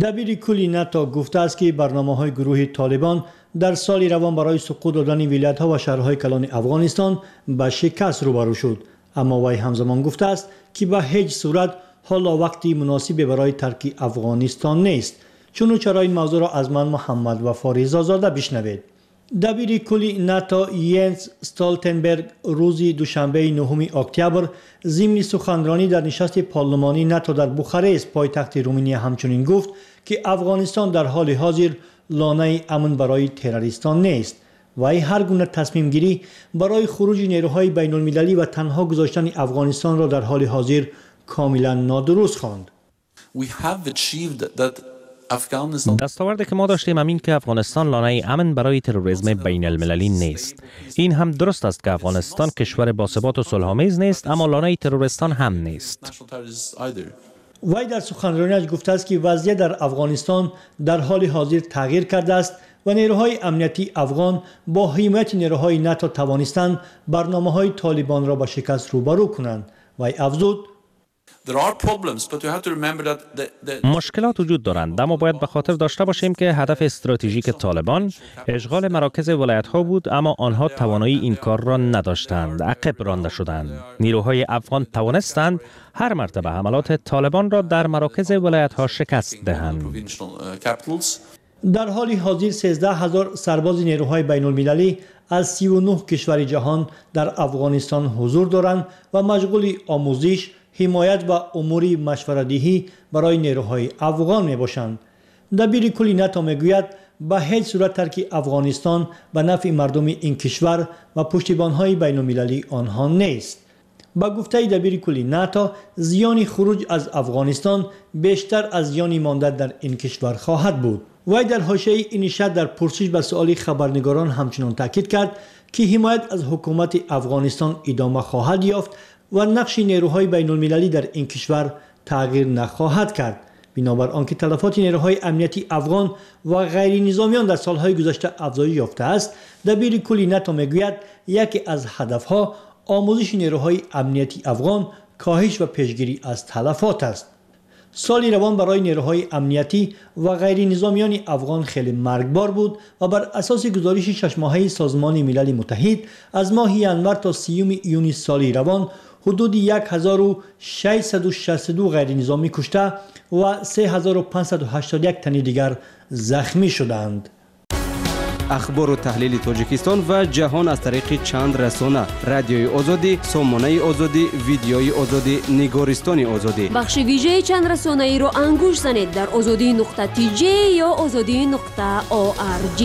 دبیر کل ناتو گفته است که برنامه‌های گروه طالبان در سال روان برای سقوط دادن ولایت‌ها و شهرهای کلان افغانستان به شکست روبرو شد، اما وی همزمان گفته است که به هیچ صورت حالا وقتی مناسبی برای ترک افغانستان نیست. چرا این موضوع را از من محمد و فاریز آزاده بشنوید. دبیر کل ناتو ینس استولتنبرگ روز دوشنبه 9 اکتبر ضمن سخنرانی در نشست پارلمانی ناتو در بوخارست پایتخت رومانیا همچنین گفت که افغانستان در حال حاضر لانه امن برای تروریستان نیست. وی هر گونه تصمیم گیری برای خروج نیروهای بین المللی و تنها گذاشتن افغانستان را در حال حاضر کاملا نادرست خواند. دستاوردی که ما داشتیم همین که افغانستان لانه امن برای تروریسم بین المللی نیست. این هم درست است که افغانستان کشور باثبات و صلح‌آمیز نیست، اما لانه تروریستان هم نیست. وی در سخنرانیش گفته است که وضعیت در افغانستان در حال حاضر تغییر کرده است و نیروهای امنیتی افغان با حمایت نیروهای ناتو توانستند برنامه‌های طالبان را با شکست روبرو کنند. وی افزود: مشکلات وجود دارند، اما باید به خاطر داشته باشیم که هدف استراتژیک طالبان اشغال مراکز ولایت‌ها بود، اما آنها توانایی این کار را نداشتند، عقب رانده شدند. نیروهای افغان توانستند هر مرتبه حملات طالبان را در مراکز ولایت‌ها شکست دهند. در حال حاضر 13,000 سرباز نیروهای بین المللی از 39 کشور جهان در افغانستان حضور دارند و مشغول آموزش، حمایت و امور مشوره‌دهی برای نیروهای افغان می باشند. دبیر کل ناتو میگوید به هیچ صورت ترک افغانستان به نفع مردم این کشور و پشتیبان‌های بین المللی آنها نیست. با گفته دبیر کل ناتو زیان خروج از افغانستان بیشتر از زیان مانده در این کشور خواهد بود. وی در حاشیه این نشست در پرسش به سؤال خبرنگاران همچنان تاکید کرد که حمایت از حکومت افغانستان ادامه خواهد یافت و نقش نیروهای بین المللی در این کشور تغییر نخواهد کرد. بنابر آنکه تلفات نیروهای امنیتی افغان و غیر نظامیان در سالهای گذشته افزایش یافته است، دبیر کل ناتو میگوید یکی از هدفها آموزش نیروهای امنیتی افغان، کاهش و پیشگیری از تلفات است. سال روان برای نیروهای امنیتی و غیر نظامیان افغان خیلی مرگبار بود و بر اساس گزارش 6 ماهه سازمان ملل متحد از ماه ینور تا 30 یونیو سال روان حدود 1662 غیر نظامی کشته و 3581 تن دیگر زخمی شدند. اخبار و تحلیل تاجیکستان و جهان از طریق چند رسانه: رادیوی آزادی، سامانه آزادی، ویدیوی آزادی، نگارستان آزادی. بخش ویژه چند رسانه ای رو انگوش زنید در azadi.tj یا azadi.org.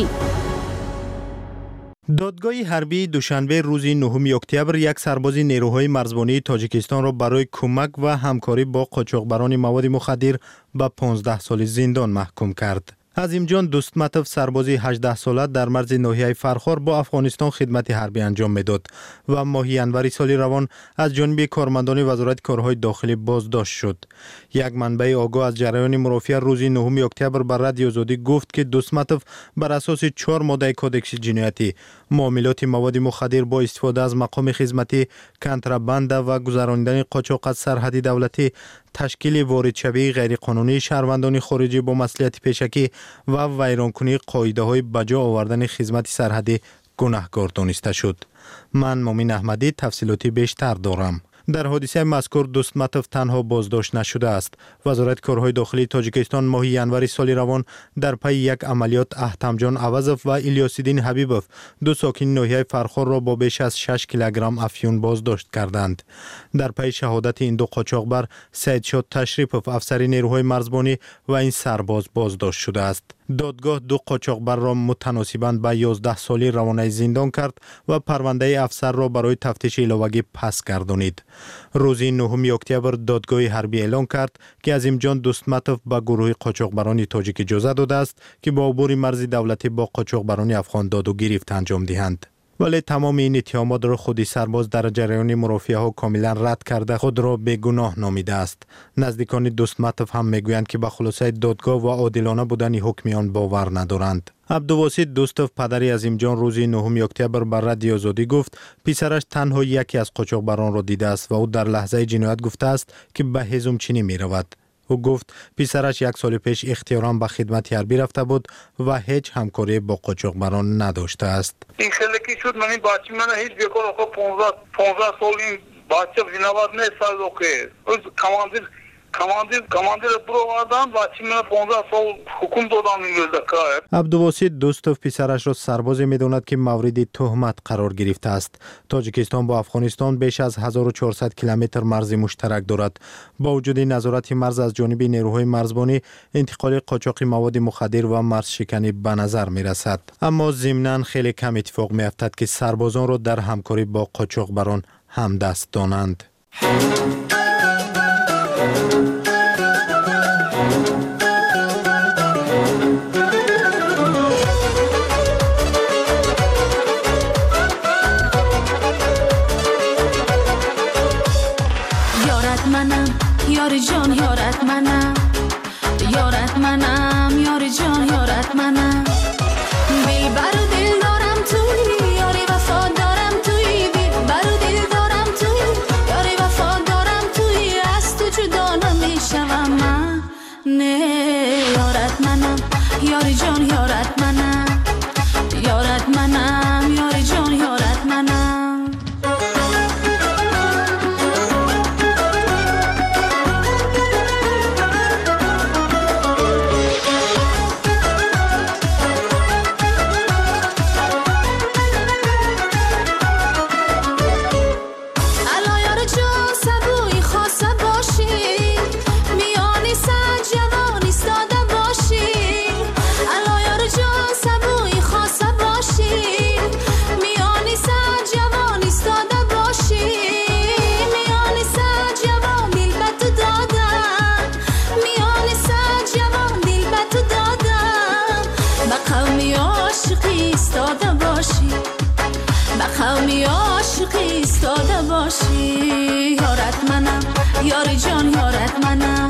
دادگاه حربی دوشنبه روز 9 اکتبر یک سرباز نیروهای مرزبانی تاجیکستان را برای کمک و همکاری با قاچاقبران مواد مخدر به 15 سال زندان محکوم کرد. عظیم جان دوستمتوف سربازی 18 ساله در مرز ناحیه فرخار با افغانستان خدمت حربی انجام میداد و ماه ینور سال روان از جانب کارمندان وزارت کارهای داخلی بازداشت شد. یک منبع آگاه از جریان مرافعه روز 9 اکتبر بر رادیو آزادی گفت که دوستمتوف بر اساس 4 ماده کدکس جنایتی، معاملات مواد مخدر با استفاده از مقام خدمتی، کنترابند و گذراندن قاچاق از سرحد دولتی، تشکیل واردشوی غیرقانونی شهروندان خارجی با مصلحت پیشکی و ویرانکنی قاعده‌های بجا آوردن خدمت سرحدی گناهکار دانسته شد. من مومن احمدی تفصیلاتی بیشتر دارم. در حادثه مذکور دوستمتوف تنها بازداشت نشده است. وزارت کارهای داخلی تاجیکستان ماه ینور سال روان در پی یک عملیات احتمجان عوضف و الیاس‌الدین حبیبوف، دو ساکن ناحیه فرخار را با بیش از 6 کیلوگرم افیون بازداشت کردند. در پی شهادت این دو قاچاقبر، سیدشاد تشریفوف افسر نیروهای مرزبانی و این سرباز بازداشت شده است. دادگاه دو قاچاقبر را متناسباً به 11 سالی روانه زندان کرد و پرونده افسر را برای تفتیش علاوگی پس گردانید. روز 9 اکتبر دادگاه حربی اعلام کرد که عظیم جان دوستمتوف به گروه قاچاقبران تاجیک اجازه داده است که با عبور مرز دولتی با قاچاقبران افغان داد و گرفت انجام دهند. ولی تمام این اتهامات را خودی سرباز در جریان مرافعه ها کاملا رد کرده خود را بیگناه نامیده است. نزدیکان دوستمتوف هم میگویند که به خلاصه دادگاه و عادلانه بودن حکم آن باور ندارند. عبدالواسط دوستوف پدری عظیم جان روز 9 اکتبر بر رادیو آزادی گفت پسرش تنها یکی از قاچاقبران را دیده است و او در لحظه جنایت گفته است که به هیزم چینی می رود. او گفت پسرش 1 سال پیش اختیارا به خدمت حربی رفته بود و هیچ همکاری با قاچاقبران نداشته است. این سالکی شد من این بچه من هیچ بیکار آقا 15 سال این بچه زیناباد نیست سال اوکی. کماندیر برو آدم بچه من 15 سال حکم دادم این گلدکه. عبدالباسط دوستوف پسرش را سربازی میداند که مورد تهمت قرار گرفته است. تاجیکستان با افغانستان بیش از 1400 کیلومتر مرز مشترک دارد. با وجود نظارت مرز از جانب نیروهای مرزبانی، انتقال قاچاق مواد مخدر و مرز شکنی به نظر می رسد. اما ضمناً خیلی کم اتفاق می افتد که سربازان را در همکاری با قاچاقبران همدست دانند. یاری جان یارت منم یاری جان یارت منم دل برو دل دارم توی یاری وفا دارم توی دل برو دل دارم توی یاری وفا دارم توی از تو جدا نمیشوم من نه یارت منم یاری جان یارت منم یاری جان یارت منم قومی عاشقی ایستاده باشی یارت منم یاری جان یارت منم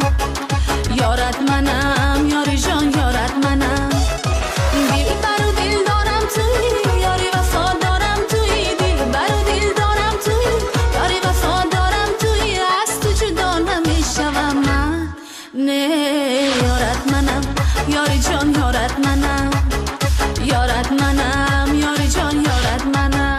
یاری جان یارت منم دل برو دل دارم توی یاری وفا دارم توی دل برو دل دارم توی یاری وفا دارم توی از تو جدا نمیشوم من نه یارت منم یاری جان یارت منم یاری جان یارت منم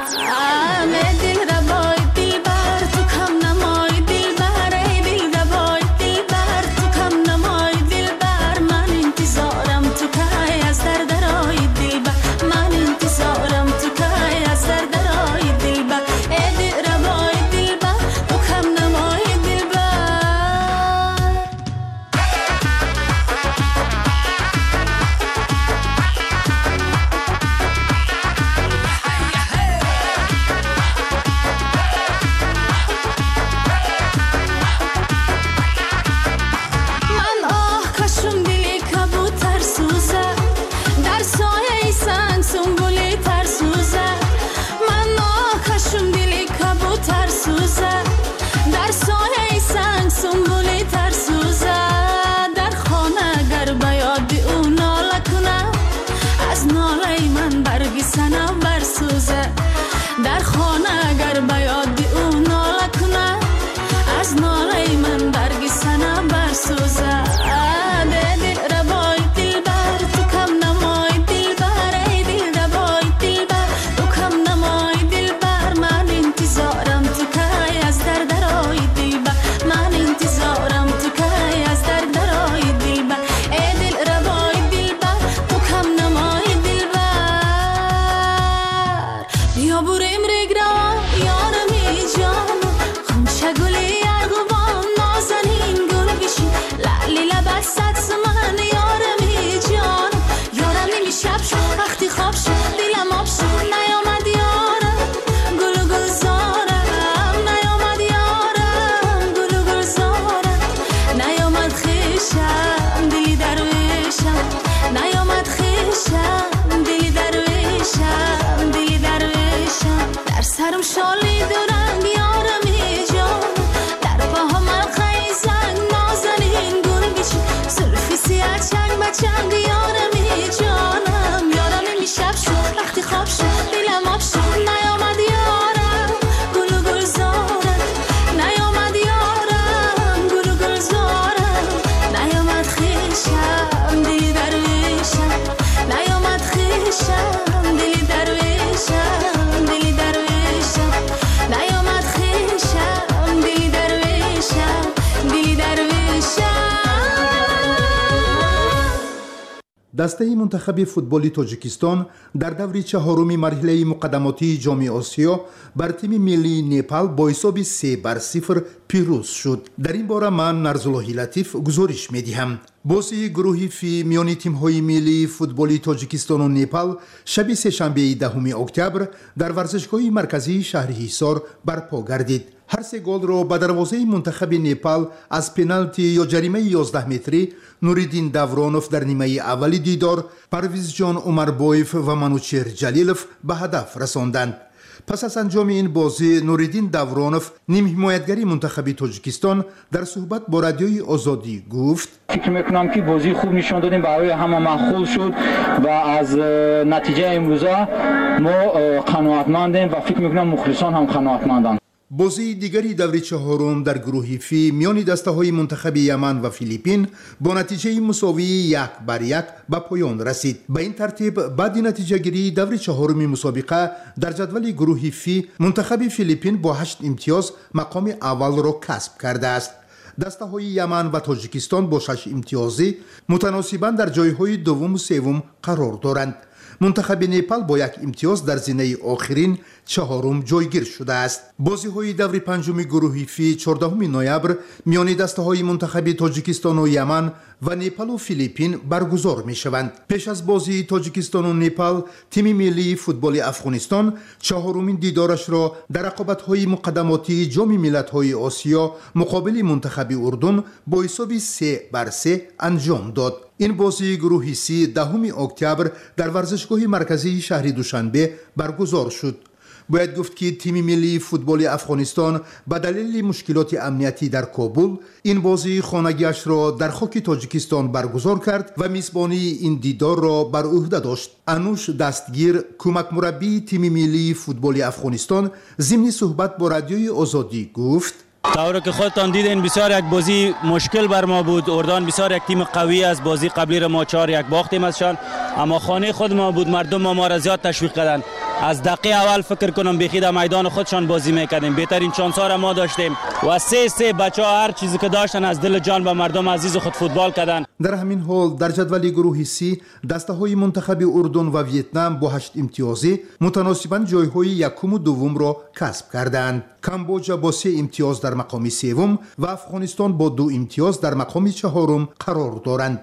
дастаи мунтахаби футболи тоҷикистон дар даври чаҳоруми марҳилаи муқаддамотии ҷоми осиё бар тими миллии непал бо ҳисоби 3-0 пирӯз шуд. дар ин бора ман Нарзуллоҳи Латиф гузориш медиҳам. бозии гурӯҳи фи миёни тимҳои миллии футболи тоҷикистону непал шаби сешанбеи 10 октябр дар варзишгоҳи марказии шаҳри Ҳисор барпо гардид. ҳар се голро ба дарвозаи мунтахаби непал аз пеналти ё ҷаримаи 11 метрӣ Нуриддин Давронов дар нимаи аввали дидор, Парвизҷон Умарбоев ва Манучер Ҷалилов ба ҳадаф расонданд. пас аз анҷоми ин бозӣ Нуриддин Давронов нимҳимоятгари мунтахаби тоҷикистон дар суҳбат бо радиои Озодӣ гуфт: фикр мекунам ки бозии хуб нишон додем, барои ҳама маъқул шуд ва аз натиҷаи имрӯза мо қаноатмандем ва фикр мекунам мухлисон ҳам қаноатманданд. бозии дигари даври чаҳорум дар гурӯҳи фи миёни дастаҳои мунтахаби Яман ва Филиппин бо натиҷаи мусовии 1-1 ба поён расид. ба ин тартиб баъди натиҷагирии даври чаҳоруми мусобиқа дар ҷадвали гурӯҳи фи мунтахаби Филиппин бо 8 имтиёз мақоми аввалро касб кардааст. дастаҳои Яман ва Тоҷикистон бо 6 имтиёзӣ мутаносибан дар ҷойҳои дуввуму севум қарор доранд. мунтахаби Непал бо 1 имтиёз дар зинаи охирин чаҳорум ҷойгир шудааст. бозиҳои даври панҷуми гурӯҳи фи 14 ноябр миёни дастаҳои мунтахаби Тоҷикистону Яман ва Непалу Филиппин баргузор мешаванд. пеш аз бозии Тоҷикистону Непал, тими миллии футболи Афғонистон чаҳорумин дидорашро дар рақобатҳои муқаддамотии ҷоми миллатҳои Осиё муқобили мунтахаби Урдун бо ҳисоби 3-3 анҷом дод. ин бозии гурӯҳи си 10 октябр дар варзишгоҳи марказии шаҳри Душанбе баргузор шуд. бояд гуфт ки тими миллии футболи Афғонистон ба далели мушкилоти амниятӣ дар Кобул ин бозии хонагиашро дар хоки Тоҷикистон баргузор кард ва мизбонии ин дидорро бар уҳда дошт. Ануш Дастгир, кӯмакмураббии тими миллии футболи Афғонистон, зимни суҳбат бо радиои Озодӣ гуфт: طوری که خودتان دیدین بسیار یک بازی مشکل بر ما بود. اردن بسیار یک تیم قوی است. بازی قبلی را ما 4-1 باختیم ازشان، اما خانه خود ما بود. مردم ما را زیاد تشویق کردند. از دقیقه اول فکر کنم بیخی در میدان خودشان بازی میکردیم. بهترین شانس ها را ما داشتیم و 3-3 بچه‌ها هر چیزی که داشتن از دل جان به مردم عزیز خود فوتبال کردند. در همین حال در جدول گروه سی دسته‌های منتخب اردن و ویتنام با 8 امتیازی متناسباً جای‌های یکم و دوم را کسب کردند. کامبوجا با 3 امتیاز در مقام سوم و افغانستان با 2 امتیاز در مقام چهارم قرار دارند.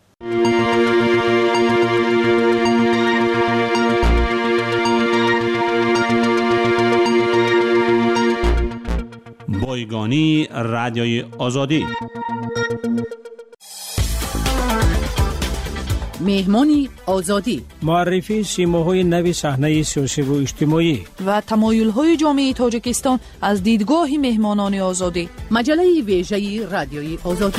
بایگانی رادیوی آزادی. مهمانی آزادی، معرفی سیماهای نوی صحنه سیاسی و اجتماعی و تمایل‌های جامعه تاجیکستان از دیدگاه مهمانان آزادی. مجله ویژه رادیوی آزادی.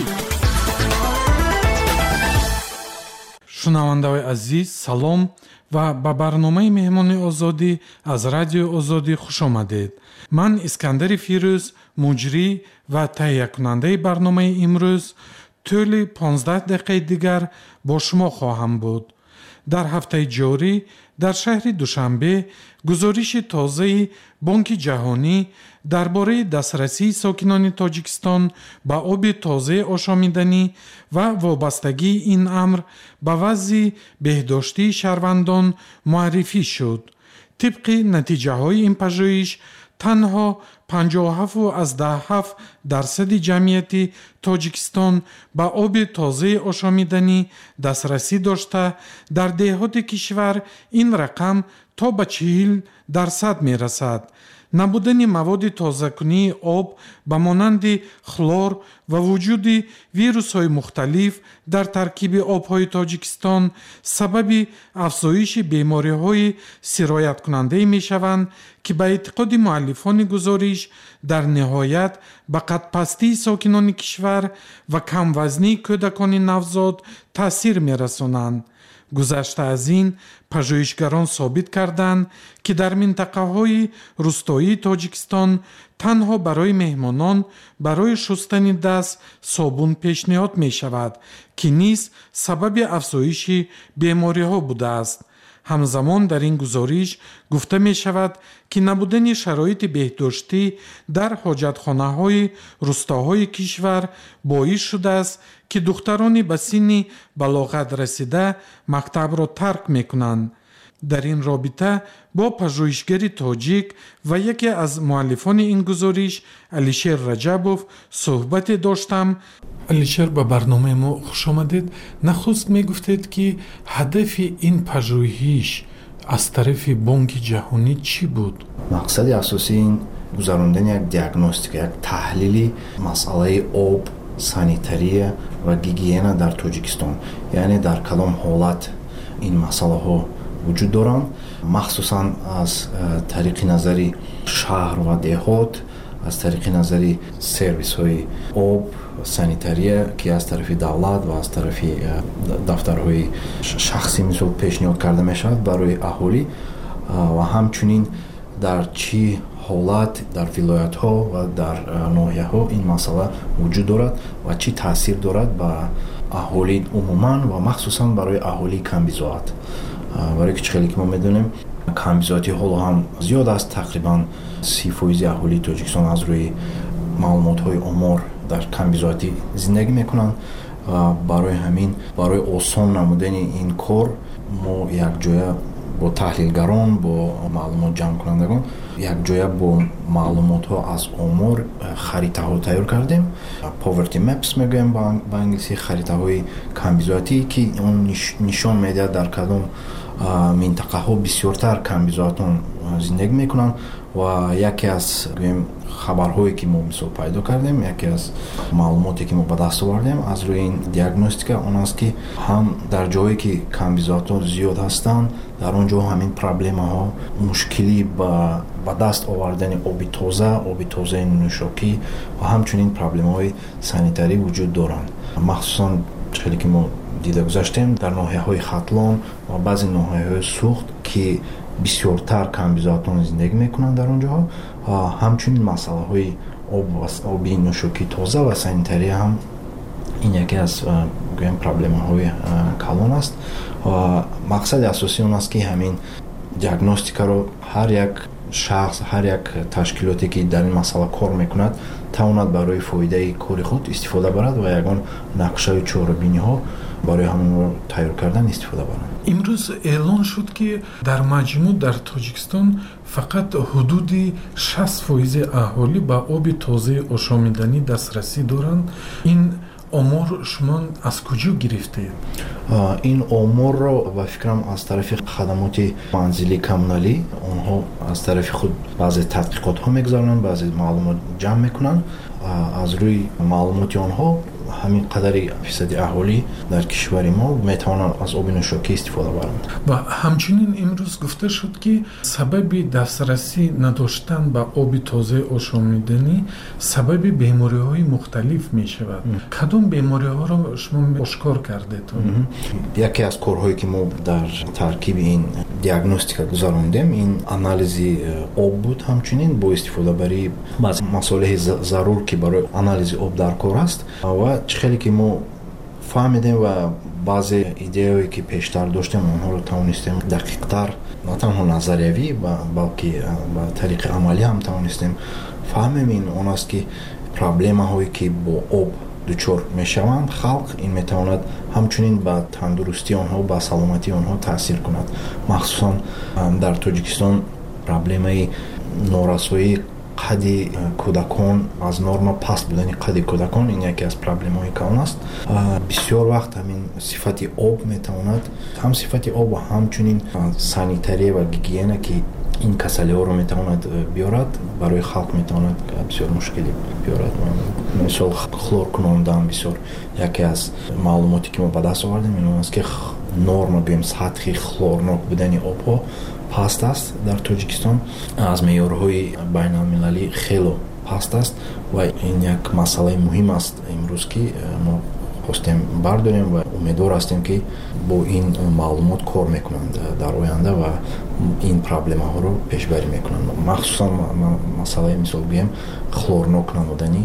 شنونده‌های عزیز سلام و به برنامه مهمانی آزادی از رادیو آزادی خوش آمدید. من اسکندر فیروز مجری و تهیه کننده برنامه امروز طول 15 دقیقه دیگر با شما خواهم بود. در هفته جاری در شهر دوشنبه گزارش تازه بانک جهانی درباره دسترسی ساکنان تاجیکستان به آب تازه آشامیدنی و وابستگی این امر به وضع بهداشتی شهروندان معرفی شد. طبق نتیجه های این پژوهش تنها 57.7% جمعیت تاجیکستان به آب تازه آشامیدنی دسترسی داشته، در دهات کشور این رقم تا به 40% می رسد. نبودن مواد تازه‌کنی آب به مانند خلور و وجود ویروس‌های مختلف در ترکیب آب‌های تاجیکستان سبب افزایش بیماری‌های سرایت کننده می‌شوند که به اعتقاد مؤلفان گزارش در نهایت به قدپستی ساکنان کشور و کم وزنی کودکان نوزاد تأثیر می‌رسانند. گذشته از این پژوهشگران ثابت کردند که در منطقه‌های روستایی تاجیکستان تنها برای مهمانان برای شستن دست صابون پیشنهاد می شود که نیز سبب افزایش بیماری‌ها بوده است. ҳамзамон дар ин гузориш гуфта мешавад ки набудани шароити беҳдоштӣ дар ҳоҷатхонаҳои рӯстаҳои кишвар боис шудааст ки духтарони ба синни балоғат расида мактабро тарк мекунанд. дар ин робита бо пажӯҳишгари тоҷик ва яке аз муаллифони ин гузориш Алишер Раҷабов суҳбате доштам. Алишер, ба барномаи мо хушомадед. нахуст мегуфтед ки ҳадафи ин пажӯҳиш аз тарафи Бонки ҷаҳонӣ чӣ буд? мақсади асосии ин гузарондани як диагностика, як таҳлили масъалаи об, санитария ва гигиена дар Тоҷикистон, яъне дар кадом ҳолат ин масъалаҳо вуҷуд доранд, махсусан аз тариқи назари шаҳр ва деҳот, аз тариқи назари сервисҳои об, санитария ки аз тарафи давлат ва аз тарафи дафтарҳои шахсӣ мисол пешниҳод карда мешавад барои аҳолӣ, ва ҳамчунин дар чӣ ҳолат дар вилоятҳо ва дар ноҳияҳо ин масъала вуҷуд дорад ва чӣ таъсир дорад ба аҳолӣ умуман ва махсусан барои аҳолии камбизоат. барои ки чӣ хеле ки мо медонем камбизоатӣ ҳоло ҳам зиёд аст. Тақрибан 30% аҳолии Тоҷикистон аз рӯи маълумотҳои омор дар камбизоатӣ зиндагӣ мекунанд. барои ҳамин барои осон намудани ин кор мо якҷоя бо таҳлилгарон, бо маълумот ҷамъкунандагон якҷоя бо маълумотҳо аз омор харитаҳо тайёр кардем. Poverty Maps мегӯем ба англисӣ, харитаҳои камбизоатӣ ки он нишон медиҳад дар кадом минтақаҳо бисёртар камбизоатон зиндагӣ мекунанд. ва яке аз гӯем хабарҳое ки мо мисол пайдо кардем, яке аз маълумоте ки мо ба даст овардем аз рӯи ин диагностика он аст ки ҳам дар ҷое ки камбизоатон зиёд ҳастанд, дар он ҷо ҳамин проблемаҳо мушкилӣ ба даст овардани оби тозаи нӯшокӣ ва ҳамчунин проблемаҳои санитарӣ вуҷуд доранд. махсусан чӣ ки мо дида гузаштем дар ноҳияҳои хатлон ва баъзе ноҳияҳои сухт ки бисёртар камбизоатон зиндагӣ мекунанд дар он ҷоҳо. ҳамчунин масъалаҳои оби нӯшокӣ тоза ва санитария ҳам ин яке аз гӯем проблемаҳои калон аст. мақсади асосӣ он аст ки ҳамин диагностикаро ҳар як шахс, ҳар як ташкилоте ки дар ин масъала кор мекунад тавонад барои фоидаи кори худ истифода барад ва ягон нақшаи чорабиниҳо барои ҳамонро тайёр кардан истифода барад. имрӯз эълон шуд ки дар маҷмӯъ дар Тоҷикистон фақат ҳудуди 60% аҳолӣ ба оби тозаи ошомиданӣ дастрасӣ доранд. ин омор шумо аз куҷо гирифтед? ин оморро ба фикрам аз тарафи хадамоти манзилии коммуналӣ онҳо аз тарафи худ баъзе тадқиқотҳо мегузаронанд, баъзе маълумот ҷамъ мекунанд. аз рӯи маълумоти онҳо ҳамин қадари фисади аҳолӣ дар кишвари мо метавонанд аз оби нӯшокӣ истифода баранд. ва ҳамчунин имрӯз гуфта шуд ки сабаби дастрасӣ надоштан ба оби тозаи ошомиданӣ сабаби бемориҳои мухталиф мешавад. кадом бемориҳоро шумо ошкор кардед? яке аз корҳое ки мо дар таркиби ин диагностика гузарондем ин анализи об буд. ҳамчунин бо истифодабарии баъзе масолиҳи зарур ки барои анализи об дар кор аст ва чӣ хеле ки мо фаҳмидем ва баъзе идеяҳое ки пештар доштем онҳоро тавонистем дақиқтар на танҳо назариявӣ балки ба тариқи амалӣ ҳам тавонистем фаҳмем. ин он аст ки проблемаҳое ки бо об дучор мешаванд халқ, ин метавонад ҳамчунин ба тандурустии онҳо, ба саломатии онҳо таъсир кунад. махсусан дар Тоҷикистон проблемаи норасоии қадди кӯдакон, аз норма паст будани қадди кӯдакон ин яке аз проблемаҳои калон аст. бисёр вақт ҳамин сифати об метавонад, ҳам сифати об ва ҳамчунин санитария ва гигиена ки ин касалиҳоро метавонад биёрад, барои халқ метавонад бисёр мушкилӣ биёрад. мисол хлор кунондан бисёр яке аз маълумоте ки мо ба даст овардем ин аст ки норма гӯем сатҳи хлорнок будани обҳо паст аст дар Тоҷикистон, аз меъёрҳои байналмилалӣ хело паст аст ва ин як масъалаи муҳим аст имрӯз ки мо хостем бардорем ва умедвор ҳастем ки бо ин маълумот кор мекунанд дар оянда ва ин проблемаҳоро пешбарӣ мекунанд. махсусан масъалаи мисол гӯем хлорнок намудани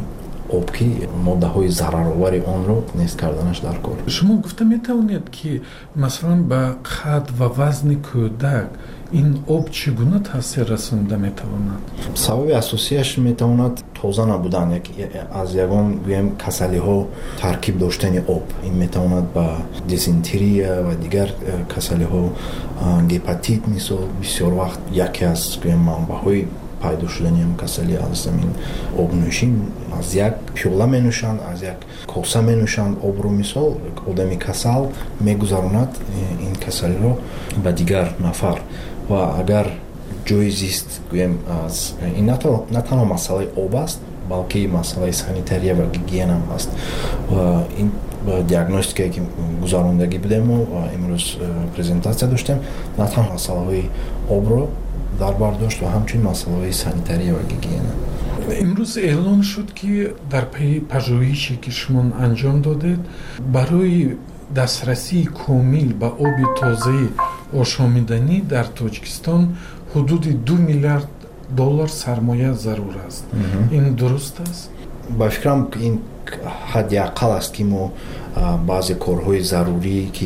об ки моддаҳои зараровари онро нест карданаш дар кор. шумо гуфта метавонед ки масалан ба қад ва вазни кӯдак ин об чӣ гуна таъсир расонида метавонад? сабаби асосияш метавонад тоза набудан аз ягон гӯем касалиҳо таркиб доштани об. ин метавонад ба дизентерия ва дигар касалиҳо, гепатит мисол, бисёр вақт яке аз гӯем манбаъҳои пайдо шудани касали аз замин обнӯшӣ. аз як пиёла менӯшанд, аз як коса менӯшанд обро мисол, одами касал мегузаронад ин касалиро ба дигар нафар. ва агар ҷои зист гӯем аз ин на танҳо масъалаи об аст, балки масъалаи санитария ва гигиенам аст. ва ин диагностикае ки гузарондагӣ будему ва имрӯз презентатсия доштем, на танҳо масъалаҳои обро дар бар дошт ва ҳамчунин масъалаҳои санитария ва гигиена. имрӯз эълон шуд ки дар пайи пажӯҳише ки шумо анҷом додед, барои дастрасии комил ба оби тозаи ошомиданӣ дар Тоҷикистон ҳудуди $2 миллиард сармоя зарур аст. ин дуруст аст? ба фикрам ин ҳадди аққал аст ки мо баъзе корҳои зарурӣ ки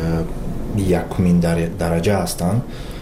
якумин дараҷа ҳастанд,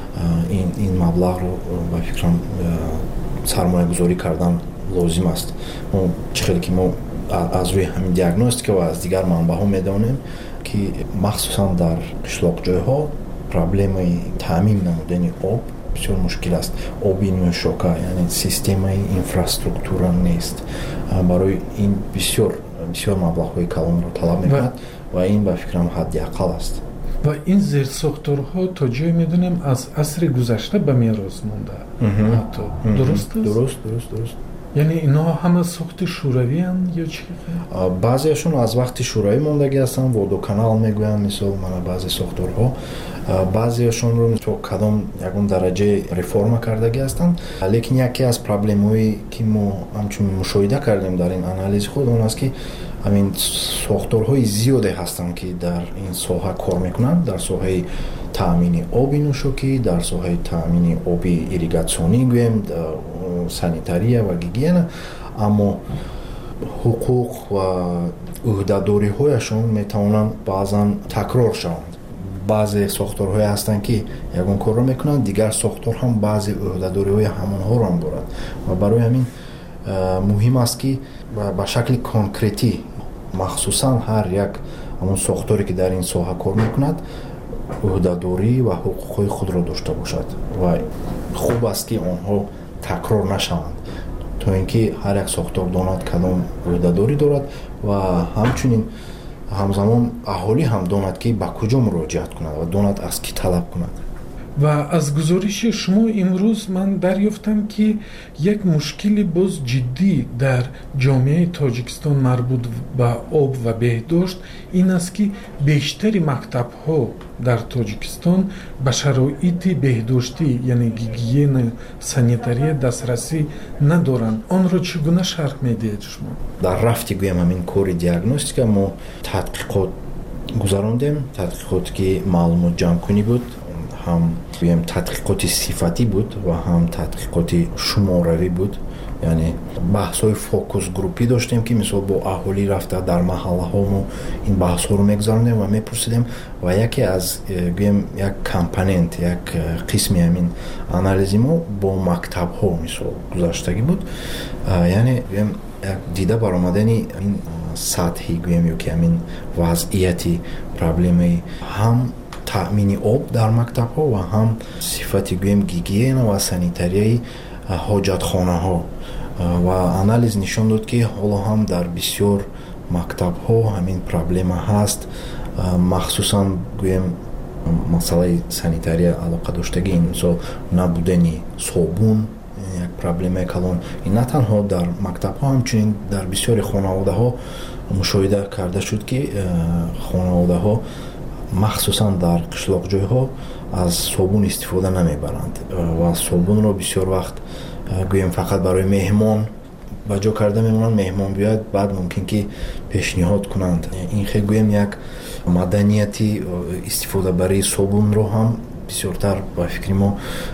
ин маблағро ба фикрам сармоягузорӣ кардан лозим аст. мо чӣ хеле ки мо аз рӯи ҳамин диагностика ва аз дигар манбаъҳо медонем ки махсусан дар қишлоқҷойҳо проблемаи таъмин намудани об бисёр мушкил аст. оби нӯшока, яъне системаи инфраструктура нест. барои ин бисёр маблағҳои калонро талаб мекунад ва ин ба фикрам ҳадди аққал аст. ва ин зерсохторҳо то ҷое медонем аз асри гузашта ба мерос монда. ҳатто дуруст аст? Дуруст. яъне инҳо ҳама сохти шӯравианд ё чӣ? баъзеашон аз вақти шӯравӣ мондагӣ ҳастанд, водоканал мегӯянд мисол, мана баъзе сохторҳо, баъзеашонро то кадом ягон дараҷаи реформа кардагӣ ҳастанд. лекин яке аз проблемҳое ки мо ҳамчун мушоҳида кардем дар ин анализи худ он аст ки ҳамин сохторҳои зиёде ҳастанд ки дар ин соҳа кор мекунанд, дар соҳаи таъмини оби нӯшокӣ, дар соҳаи таъмини оби ирригатсионӣ гӯем, санитария ва гигиена, аммо ҳуқуқ ва уҳдадориҳояшон метавонанд баъзан такрор шаванд. баъзе сохторҳое ҳастанд ки ягон корро мекунанд, дигар сохтор ҳам баъзе уҳдадориҳои ҳамонҳоро ҳам дорад. ва барои ҳамин муҳим аст ки ба шакли конкретӣ махсусан ҳар як ҳамон сохторе ки дар ин соҳа кор мекунад уҳдадорӣ ва ҳуқуқҳои худро дошта бошад ва хуб аст ки онҳо такрор нашаванд, то ин ки ҳар як сохтор донад кадом уҳдадорӣ дорад ва ҳамчунин ҳамзамон аҳолӣ ҳам донад ки ба куҷо муроҷиат кунад ва донад аз кӣ талаб кунад. ва аз гузориши шумо имрӯз ман дарёфтам ки як мушкили боз ҷиддӣ дар ҷомеаи Тоҷикистон марбут ба об ва беҳдошт ин аст ки бештари мактабҳо дар Тоҷикистон ба шароити беҳдоштӣ, яъне гигиена, санитария дастрасӣ надоранд. онро чӣ гуна шарҳ медиҳед шумо? дар рафти гӯям ҳамин кори диагностика мо тадқиқот гузарондем, тадқиқоте ки маълумот ҷамъкунӣ буд, ҳам гӯем тадқиқоти сифатӣ буд ва ҳам тадқиқоти шуморавӣ буд. яъне баҳсҳои фокус группӣ доштем ки мисол бо аҳолӣ рафта дар маҳаллаҳо мо ин баҳсҳоро мегузарондем ва мепурсидем ва яке аз гӯем як компонент, як қисми ҳамин анализи мо бо мактабҳо мисол гузаштагӣ буд. яъне гӯем як дида баромадани ин сатҳи гӯем ё ки ҳамин вазъияти проблемаи ҳам таъмини об дар мактабҳо ва ҳам сифати гӯем гигиена ва санитарияи ҳоҷатхонаҳо. ва анализ нишон дод ки ҳоло ҳам дар бисёр мактабҳо ҳамин проблема ҳаст, махсусан гӯем масъалаи санитария алоқа доштагӣ, мисол набудани собун як проблемаи калон. ин на танҳо дар мактабҳо, ҳамчунин дар бисёри хонаводаҳо мушоҳида карда шуд ки хонаводаҳо махсусан дар қишлоқҷойҳо аз собун истифода намебаранд ва собунро бисёр вақт гӯем фақат барои меҳмон ба ҷо карда мемонанд. меҳмон биёяд, баъд мумкин ки пешниҳод кунанд. ин хеле гӯем як маданияти истифодабарии собунро ҳам бисёртар ба фикри мо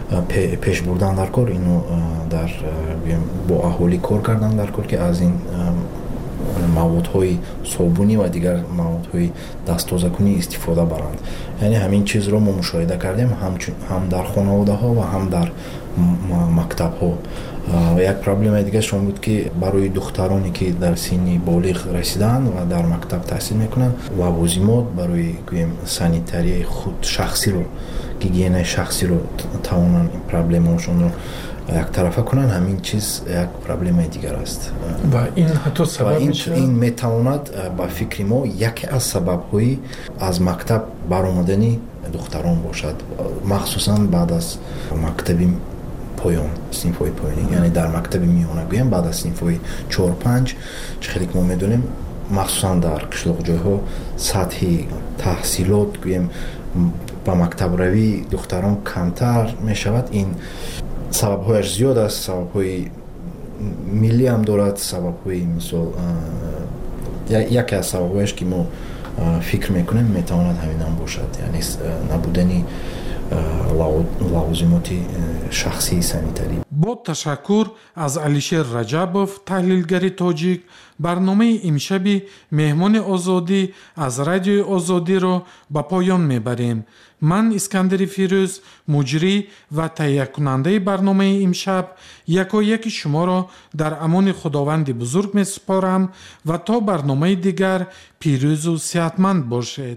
пеш бурдан дар кор, ино дар бо аҳолӣ кор кардан дар кор ки аз ин маводҳои собунӣ ва дигар маводҳои дасттозакунӣ истифода баранд. яъне ҳамин чизро мо мушоҳида кардем ҳам дар хонаводаҳо ва ҳам дар мактабҳо. як проблемаи дигараш он буд ки барои духтароне ки дар синни болиғ расидаанд ва дар мактаб таҳсил мекунанд лавозимот барои гӯем санитарияи худ шахсиро гигиенаи шахсиро тавонанд ин проблемаашонро яктарафа кунанд. ҳамин чиз як проблемаи дигар аст ва ин ҳатто сабаб мешавад. ин метавонад ба фикри мо яке аз сабабҳои аз мактаб баромадани духтарон бошад, махсусан баъд аз мактаби поён, синфҳои поёнӣ, яъне дар мактаби миёна гӯем баъд аз синфҳои 4-5 чӣ хеле мо медонем махсусан дар қишлоқҷойҳо сатҳи таҳсилот гӯем ба мактабравии духтарон камтар мешавад. ин сабабҳояш зиёд аст, сабабҳои миллӣ ҳам дорад, сабабҳои мисол яке аз сабабҳояш ки мо фикр мекунем метавонад ҳаминам бошад, яъне набудани лавозимоти шахсии санитарӣ. бо ташаккур аз Алишер Раҷабов, таҳлилгари тоҷик, барномаи имшаби меҳмони озодӣ аз радиои озодиро ба поён мебарем. ман Искандари Фирӯз, муҷрӣ ва таҳиякунандаи барномаи имшаб, якояки шуморо дар амони худованди бузург месупорам ва то барномаи дигар пирӯзу сеҳатманд бошед.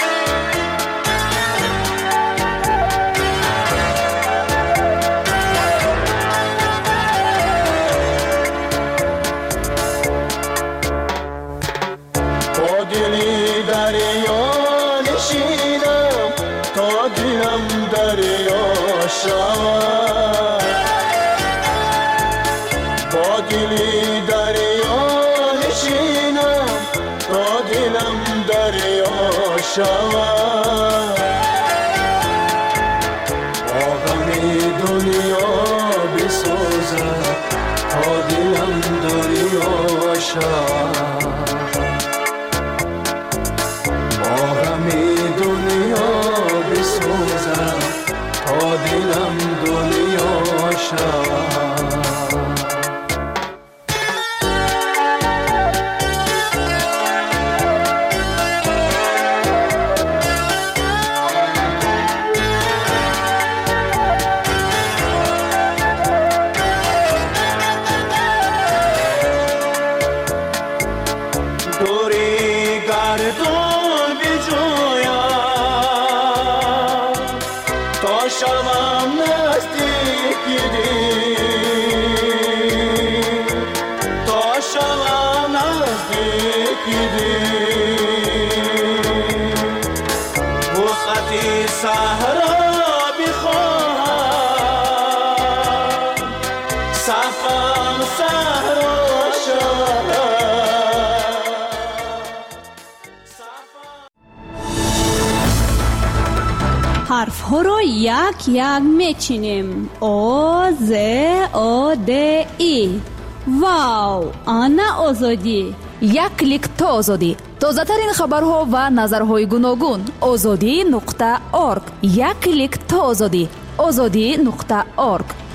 ҳарфҳоро як як мечинем. о з о д и. вау, ана озодӣ. як клик то озодӣ. тозатарин хабарҳо ва назарҳои гуногун. озодӣ.орг. як клик то озодӣ. озодӣ.орг.